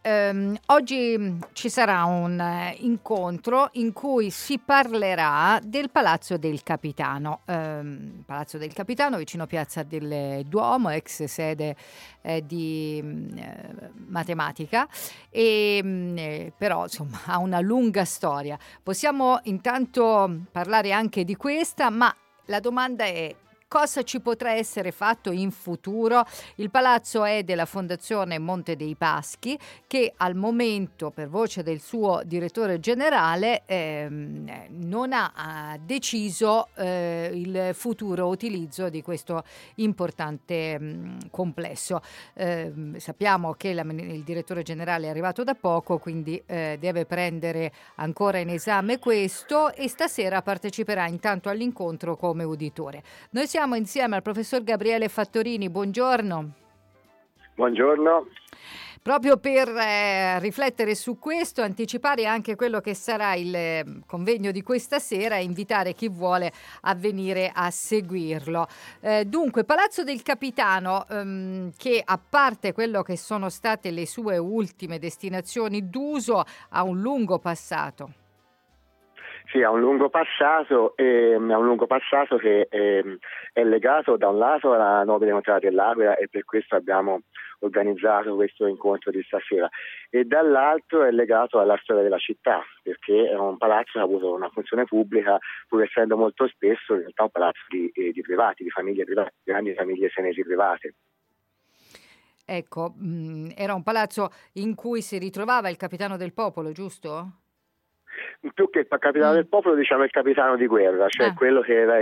oggi ci sarà un incontro in cui si parlerà del Palazzo del Capitano. Palazzo del Capitano vicino Piazza del Duomo, ex sede di matematica, e però insomma ha una lunga storia. Possiamo intanto parlare anche di questa, ma la domanda è: cosa ci potrà essere fatto in futuro? Il palazzo è della Fondazione Monte dei Paschi, che al momento, per voce del suo direttore generale, non ha deciso il futuro utilizzo di questo importante complesso. Sappiamo che il direttore generale è arrivato da poco, quindi deve prendere ancora in esame questo, e stasera parteciperà intanto all'incontro come uditore. Noi siamo insieme al professor Gabriele Fattorini. Buongiorno. Buongiorno. Proprio per riflettere su questo, anticipare anche quello che sarà il convegno di questa sera e invitare chi vuole a venire a seguirlo. Dunque, Palazzo del Capitano, che a parte quello che sono state le sue ultime destinazioni d'uso, ha un lungo passato. Sì, ha un lungo passato che è legato da un lato alla nobile contrada dell'Aquila, e per questo abbiamo organizzato questo incontro di stasera, e dall'altro è legato alla storia della città, perché è un palazzo che ha avuto una funzione pubblica, pur essendo molto spesso in realtà un palazzo di privati, di famiglie private, grandi famiglie senesi private. Ecco, era un palazzo in cui si ritrovava il capitano del popolo, giusto? Più che il capitano del popolo, diciamo il capitano di guerra, cioè quello che era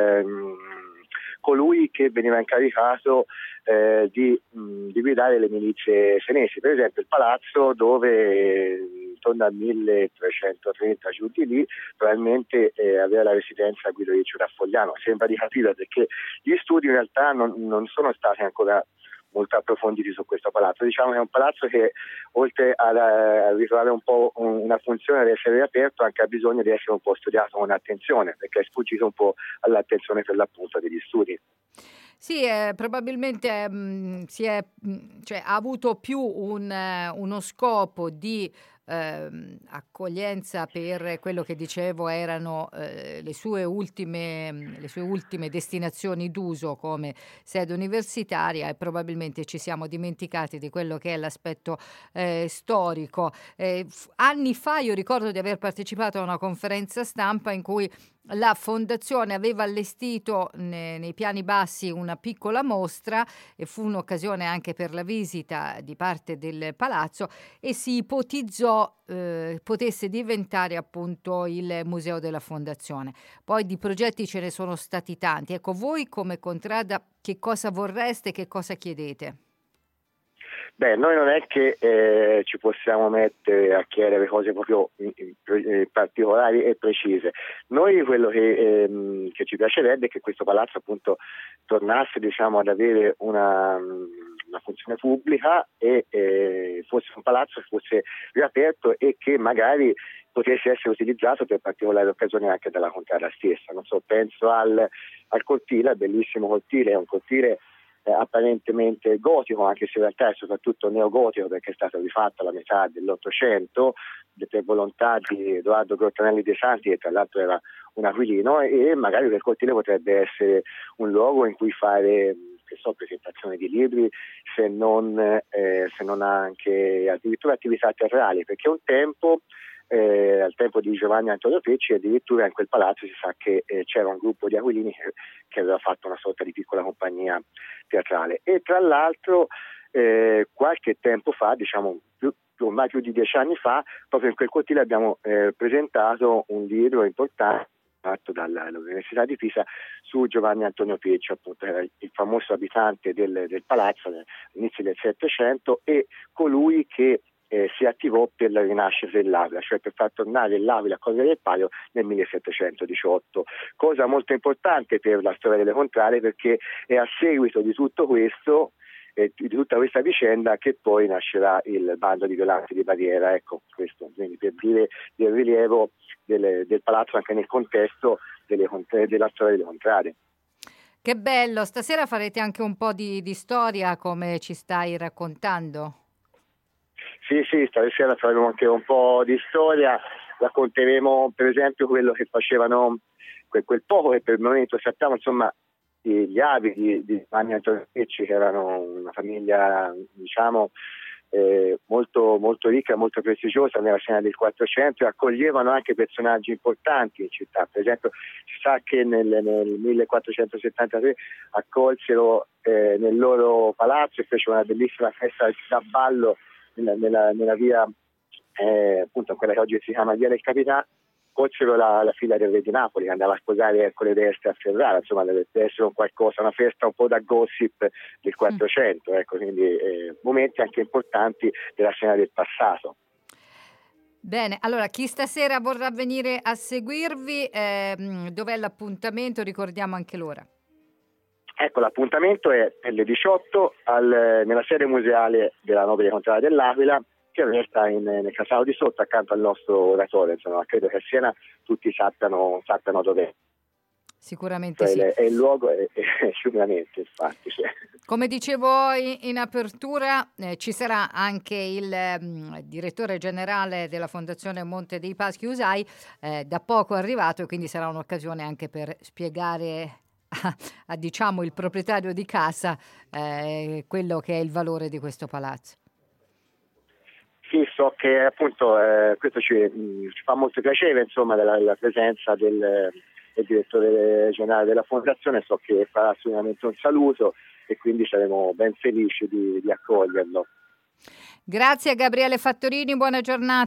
colui che veniva incaricato di guidare le milizie senesi. Per esempio il palazzo dove intorno al 1330 giù di lì probabilmente aveva la residenza Guido Riccio da Fogliano. Sembra di capire, perché gli studi in realtà non sono stati ancora molto approfonditi su questo palazzo. Diciamo che è un palazzo che, oltre a ritrovare un po' una funzione di essere riaperto, anche ha bisogno di essere un po' studiato con attenzione, perché è sfuggito un po' all'attenzione per l'appunto degli studi. Sì, probabilmente ha avuto più uno scopo di accoglienza per quello che dicevo erano le sue ultime destinazioni d'uso come sede universitaria, e probabilmente ci siamo dimenticati di quello che è l'aspetto storico. Anni fa io ricordo di aver partecipato a una conferenza stampa in cui la fondazione aveva allestito nei piani bassi una piccola mostra, e fu un'occasione anche per la visita di parte del palazzo, e si ipotizzò potesse diventare appunto il museo della fondazione. Poi di progetti ce ne sono stati tanti. Ecco, voi come Contrada che cosa vorreste, che cosa chiedete? Beh, noi non è che ci possiamo mettere a chiedere cose proprio particolari e precise. Noi quello che ci piacerebbe è che questo palazzo appunto tornasse, diciamo, ad avere una funzione pubblica, e fosse un palazzo che fosse riaperto e che magari potesse essere utilizzato per particolari occasioni anche dalla contrada stessa. Non so, penso al cortile, al bellissimo cortile, è un cortile apparentemente gotico, anche se in realtà è soprattutto neogotico, perché è stato rifatto alla metà dell'Ottocento per volontà di Edoardo Grottanelli dei Santi, che tra l'altro era un aquilino, e magari quel cortile potrebbe essere un luogo in cui fare presentazioni di libri, se non anche addirittura attività teatrali, perché un tempo al tempo di Giovanni Antonio Pecci, addirittura in quel palazzo si sa che c'era un gruppo di aquilini che aveva fatto una sorta di piccola compagnia teatrale. E tra l'altro qualche tempo fa, diciamo ormai più di 10 anni fa, proprio in quel cortile abbiamo presentato un libro importante fatto dall'Università di Pisa su Giovanni Antonio Pecci, appunto era il famoso abitante del palazzo all'inizio del Settecento, e colui che si attivò per la rinascita dell'Aquila, cioè per far tornare l'Aquila a Colle del Palio nel 1718, cosa molto importante per la storia delle contrade, perché è a seguito di tutto questo, di tutta questa vicenda, che poi nascerà il bando di violanti di barriera. Ecco, questo quindi per dire del rilievo del palazzo anche nel contesto della storia delle contrade. Che bello, stasera farete anche un po' di storia come ci stai raccontando? Sì, stasera faremo anche un po' di storia, racconteremo per esempio quello che facevano, quel poco che per il momento sappiamo, insomma, gli avi di Vanni Antonecci, che erano una famiglia, diciamo, molto, molto ricca, molto prestigiosa nella scena del 400, e accoglievano anche personaggi importanti in città. Per esempio si sa che nel 1473 accolsero nel loro palazzo e fecero una bellissima festa da ballo nella via, appunto quella che oggi si chiama Via del Capitano. Colsero la figlia del re di Napoli, che andava a sposare Ercole d'Este a Ferrara, insomma deve essere un qualcosa, una festa un po' da gossip del 400, ecco, quindi momenti anche importanti della scena del passato. Bene, allora chi stasera vorrà venire a seguirvi, dov'è l'appuntamento? Ricordiamo anche l'ora. Ecco, l'appuntamento è per le 18 nella sede museale della Nobile Contrada dell'Aquila, che è aperta nel Casale di sotto, accanto al nostro oratorio. Insomma, credo che a Siena tutti sappiano dov'è. Sicuramente Cioè, sì. è il luogo, sicuramente, infatti. Sì. Come dicevo in apertura, ci sarà anche il direttore generale della Fondazione Monte dei Paschi Usai, da poco arrivato, quindi sarà un'occasione anche per spiegare a diciamo il proprietario di casa quello che è il valore di questo palazzo. Sì, so che appunto questo ci fa molto piacere, insomma, della presenza del direttore generale della fondazione. So che farà assolutamente un saluto e quindi saremo ben felici di accoglierlo. Grazie a Gabriele Fattorini, buona giornata.